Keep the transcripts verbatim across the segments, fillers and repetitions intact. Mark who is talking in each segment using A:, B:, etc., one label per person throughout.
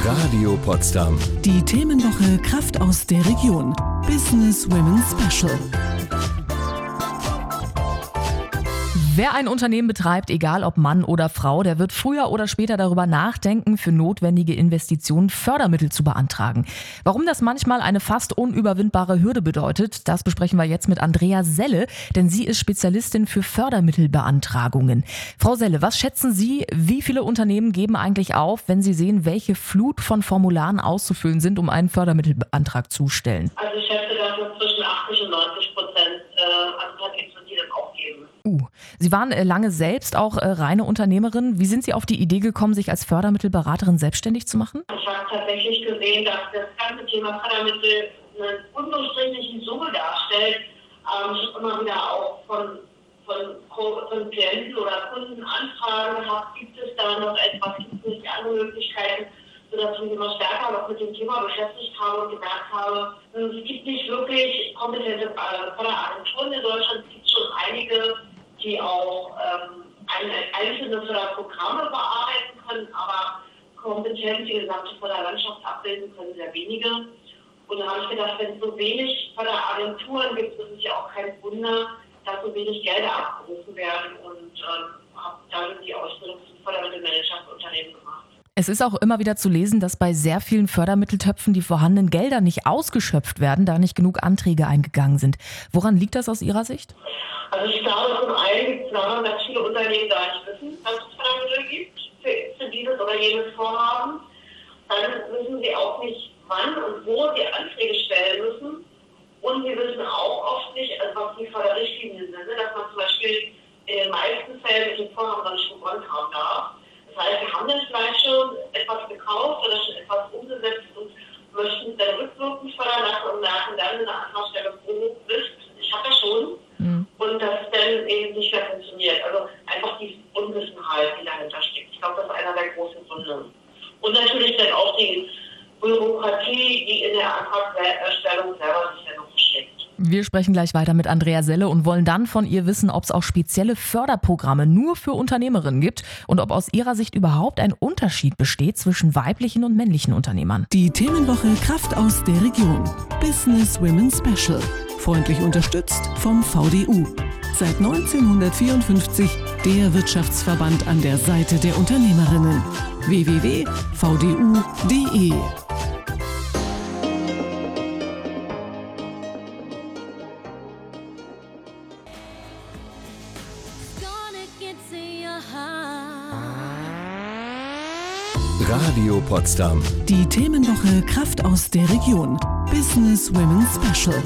A: Radio Potsdam.
B: Die Themenwoche Kraft aus der Region. Business Women Special.
C: Wer ein Unternehmen betreibt, egal ob Mann oder Frau, der wird früher oder später darüber nachdenken, für notwendige Investitionen Fördermittel zu beantragen. Warum das manchmal eine fast unüberwindbare Hürde bedeutet, das besprechen wir jetzt mit Andrea Selle, denn sie ist Spezialistin für Fördermittelbeantragungen. Frau Selle, was schätzen Sie, wie viele Unternehmen geben eigentlich auf, wenn sie sehen, welche Flut von Formularen auszufüllen sind, um einen Fördermittelbeantrag zu stellen?
D: Also ich schätze, dass es zwischen achtzig und neunzig Prozent äh, an Unternehmen sind, die das aufgeben.
C: Uh, Sie waren äh, lange selbst auch äh, reine Unternehmerin. Wie sind Sie auf die Idee gekommen, sich als Fördermittelberaterin selbstständig zu machen?
D: Ich habe tatsächlich gesehen, dass das ganze Thema Fördermittel eine undurchdringliche Summe darstellt. Ähm, ich habe immer wieder auch von, von, von Klienten oder Kunden Anfragen gehabt, gibt es da noch etwas, gibt es nicht andere Möglichkeiten, sodass ich mich immer stärker noch mit dem Thema beschäftigt habe und gemerkt habe, es gibt nicht wirklich kompetente Förderagenturen in Deutschland. Es gibt schon einige, die auch ähm, einzelne Förderprogramme bearbeiten können, aber kompetent die gesamte Förderlandschaft abbilden können sehr wenige. Und da habe ich gedacht, wenn es so wenig Föderagenturen gibt, ist es ja auch kein Wunder, dass so wenig Gelder abgerufen werden, und ähm, habe dann die Ausbildung zum Fördermittelmanager für Unternehmen gemacht.
C: Es ist auch immer wieder zu lesen, dass bei sehr vielen Fördermitteltöpfen die vorhandenen Gelder nicht ausgeschöpft werden, da nicht genug Anträge eingegangen sind. Woran liegt das aus Ihrer Sicht?
D: Also ich glaube, zum einen gibt es daran, dass viele Unternehmen gar nicht wissen, dass es Fördermittel gibt für, für dieses oder jenes Vorhaben. Dann wissen sie auch nicht, wann und wo sie Anträge stellen müssen. Und sie wissen auch oft nicht, also was die Förderrichtlinien sind, dass man zum Beispiel in den meisten Fällen mit dem Vorhaben dann schon begonnen haben darf. Das heißt, wir haben dann vielleicht schon etwas gekauft oder schon etwas umgesetzt und möchten es dann rückwirkend fördern lassen und merken dann in der Antragstellung, oh Mist, ich habe ja schon. Mhm. Und das dann eben nicht mehr funktioniert. Also einfach die Unwissenheit, die dahinter steckt. Ich glaube, das ist einer der großen Gründe. Und natürlich dann auch die Bürokratie, die in der Antragserstellung selber sich dann noch versteckt.
C: Wir sprechen gleich weiter mit Andrea Selle und wollen dann von ihr wissen, ob es auch spezielle Förderprogramme nur für Unternehmerinnen gibt und ob aus ihrer Sicht überhaupt ein Unterschied besteht zwischen weiblichen und männlichen Unternehmern.
B: Die Themenwoche Kraft aus der Region. Business Women Special. Freundlich unterstützt vom V D U. Seit neunzehnhundertvierundfünfzig der Wirtschaftsverband an der Seite der Unternehmerinnen. w w w punkt v d u punkt d e
A: Radio Potsdam.
B: Die Themenwoche Kraft aus der Region. Business Women Special.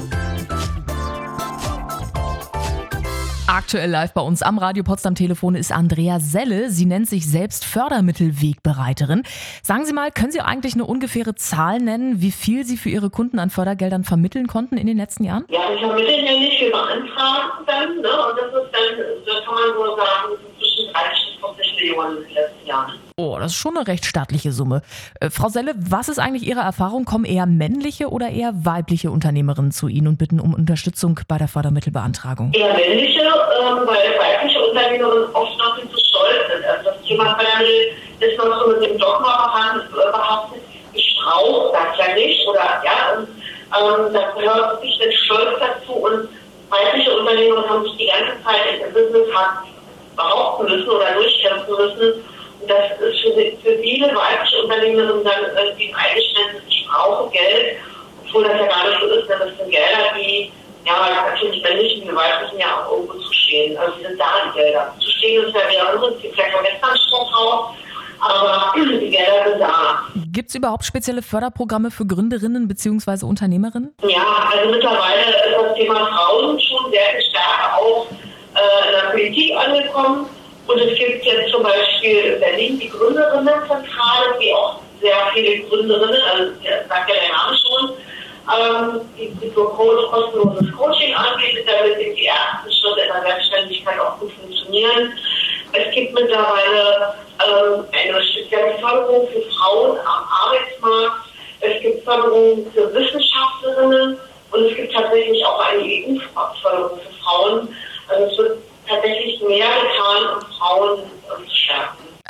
C: Aktuell live bei uns am Radio Potsdam Telefon ist Andrea Selle. Sie nennt sich selbst Fördermittelwegbereiterin. Sagen Sie mal, können Sie eigentlich eine ungefähre Zahl nennen, wie viel Sie für Ihre Kunden an Fördergeldern vermitteln konnten in den letzten Jahren?
D: Ja, wir vermitteln ja nicht, wir beantragen dann, ne? Und das ist dann, da kann man so sagen, das ist zwischen dreißig und fünfzig Millionen in den letzten Jahren.
C: Oh, das ist schon eine recht stattliche Summe. Äh, Frau Selle, was ist eigentlich Ihre Erfahrung? Kommen eher männliche oder eher weibliche Unternehmerinnen zu Ihnen und bitten um Unterstützung bei der Fördermittelbeantragung?
D: Eher männliche, ähm, weil weibliche Unternehmerinnen oft noch nicht so stolz sind. Also das Thema Fördermittel ist noch so mit dem Dogma behaftet. Ich brauche das ja nicht, oder ja, und ähm, da gehört wirklich den Stolz dazu, und weibliche Unternehmerinnen haben sich die ganze Zeit in der Business behaupten müssen oder durchkämpfen müssen. Das ist für, für viele weibliche Unternehmerinnen dann irgendwie ein Eingeständnis, ich brauche Geld, obwohl das ja gar nicht so ist, denn das sind Gelder, die ja natürlich männlichen wie weiblichen ja auch irgendwo zustehen. Also die sind da, die Gelder. Zustehen ist ja wieder anderes, es gibt vielleicht auch Rechtsanspruch drauf, aber die Gelder sind da.
C: Gibt es überhaupt spezielle Förderprogramme für Gründerinnen bzw. Unternehmerinnen?
D: Ja, also mittlerweile ist das Thema Frauen schon sehr viel stärker auch äh, in der Politik angekommen. Und es gibt jetzt zum Beispiel in Berlin die Gründerinnenzentrale, die auch sehr viele Gründerinnen, also das sagt ja der Name schon, ähm, die, die so Coach, kostenloses Coaching anbietet, damit die ersten Schritte in der Selbstständigkeit auch gut funktionieren. Es gibt mittlerweile ähm, eine spezielle Förderung für Frauen am Arbeitsmarkt. Es gibt Förderung für Wissenschaftlerinnen und es gibt tatsächlich auch eine E U-Förderung für Frauen. Also es wird tatsächlich mehr getan, um Frauen zu stärken.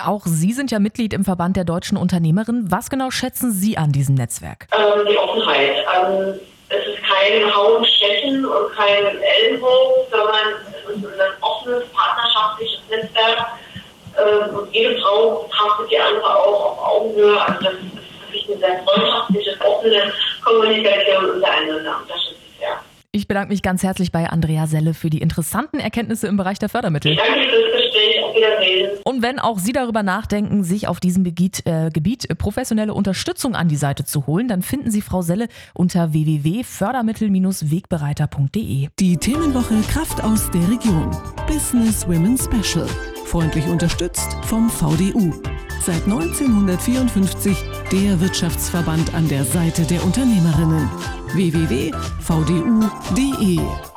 C: Auch Sie sind ja Mitglied im Verband der deutschen Unternehmerinnen. Was genau schätzen Sie an diesem Netzwerk?
D: Ähm, die Offenheit. Ähm, es ist kein Hauen, Stechen und kein Ellenbogen, sondern es ist ein offenes, partnerschaftliches Netzwerk. Ähm, und jede Frau betrachtet die andere auch auf Augenhöhe. Also das ist wirklich eine sehr freundschaftliche, offene Kommunikation untereinander. Das schätze ich sehr.
C: Ich bedanke mich ganz herzlich bei Andrea Selle für die interessanten Erkenntnisse im Bereich der Fördermittel.
D: Danke für das Gespräch. Auf Wiedersehen.
C: Und wenn auch Sie darüber nachdenken, sich auf diesem Gebiet, äh, Gebiet professionelle Unterstützung an die Seite zu holen, dann finden Sie Frau Selle unter w w w punkt fördermittel Bindestrich wegbereiter punkt d e.
B: Die Themenwoche Kraft aus der Region. Business Women Special. Freundlich unterstützt vom V D U. Seit neunzehnhundertvierundfünfzig der Wirtschaftsverband an der Seite der Unternehmerinnen. w w w punkt v d u punkt d e